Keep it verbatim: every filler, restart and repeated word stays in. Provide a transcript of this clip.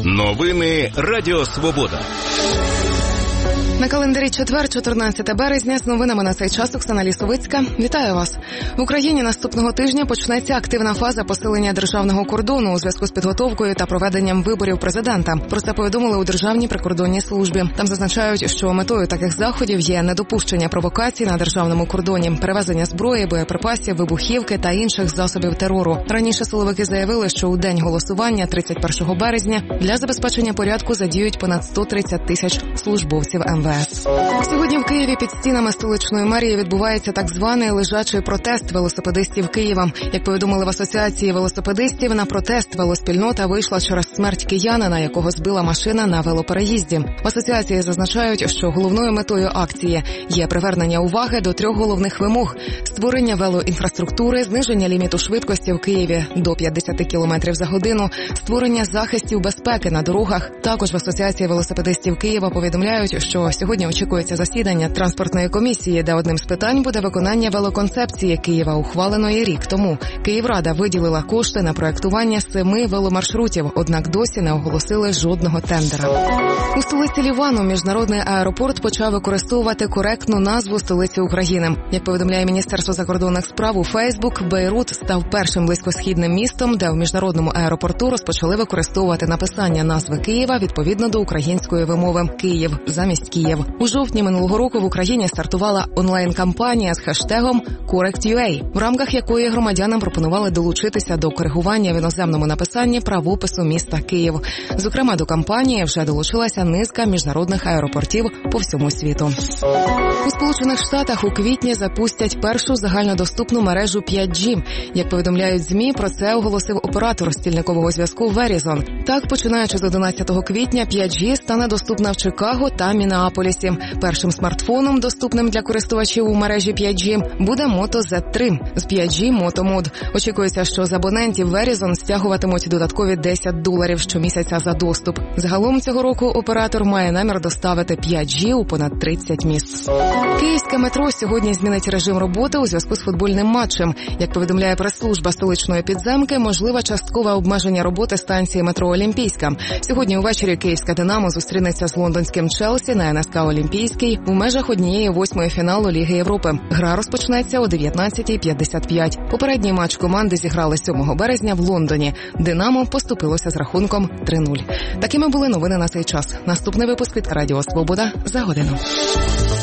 Новини Радіо Свобода. На календарі четвер, чотирнадцяте березня, з новинами на цей час Оксана Лісовицька. Вітаю вас. В Україні наступного тижня почнеться активна фаза посилення державного кордону у зв'язку з підготовкою та проведенням виборів президента. Про це повідомили у Державній прикордонній службі. Там зазначають, що метою таких заходів є недопущення провокацій на державному кордоні, перевезення зброї, боєприпасів, вибухівки та інших засобів терору. Раніше силовики заявили, що у день голосування, тридцять першого березня, для забезпечення порядку задіють понад сто тридцять тисяч службовців ем ве ес. Сьогодні в Києві під стінами столичної мерії відбувається так званий лежачий протест велосипедистів Києва. Як повідомили в Асоціації велосипедистів, на протест велоспільнота вийшла через смерть киянина, якого збила машина на велопереїзді. В Асоціації зазначають, що головною метою акції є привернення уваги до трьох головних вимог – створення велоінфраструктури, зниження ліміту швидкості в Києві до п'ятдесят кілометрів за годину, створення захистів безпеки на дорогах. Також в Асоціації велосипедистів Києва повідомляють, що сьогодні очікується засідання транспортної комісії, де одним з питань буде виконання велоконцепції Києва, ухваленої рік тому. Київрада виділила кошти на проектування семи веломаршрутів, однак досі не оголосили жодного тендера. У столиці Лівану міжнародний аеропорт почав використовувати коректну назву столиці України. Як повідомляє Міністерство закордонних справ у Фейсбук, Бейрут став першим близькосхідним містом, де в міжнародному аеропорту розпочали використовувати написання назви Києва відповідно до української вимови «Київ» замість «Київ». У жовтні минулого року в Україні стартувала онлайн-кампанія з хештегом «Correct.ua», в рамках якої громадянам пропонували долучитися до коригування в іноземному написанні правопису міста Київ. Зокрема, до кампанії вже долучилася низка міжнародних аеропортів по всьому світу. У Сполучених Штатах у квітні запустять першу загальнодоступну мережу п'ять джі. Як повідомляють ЗМІ, про це оголосив оператор стільникового зв'язку Verizon. Так, починаючи з одинадцятого квітня, п'ять джі стане доступна в Чикаго та Міннеаполісі. Першим смартфоном, доступним для користувачів у мережі п'ять джі, буде Moto зет три з п'ять джі Moto Mod. Очікується, що з абонентів Verizon стягуватимуть додаткові десять доларів щомісяця за доступ. Загалом цього року оператор має намір доставити п'ять джі у понад тридцять міст. Київське метро сьогодні змінить режим роботи у зв'язку з футбольним матчем. Як повідомляє прес-служба столичної підземки, можливе часткове обмеження роботи станції метро Олімпійська. Сьогодні увечері київська «Динамо» зустрінеться з лондонським «Челсі» на ен ес ка Олімпійський у межах однієї восьмої фіналу Ліги Європи. Гра розпочнеться о дев'ятнадцятій п'ятдесят п'ять. Попередній матч команди зіграли сьомого березня в Лондоні. «Динамо» поступилося з рахунком три нуль. Такими були новини на цей час. Наступний випуск від Радіо Свобода за годину.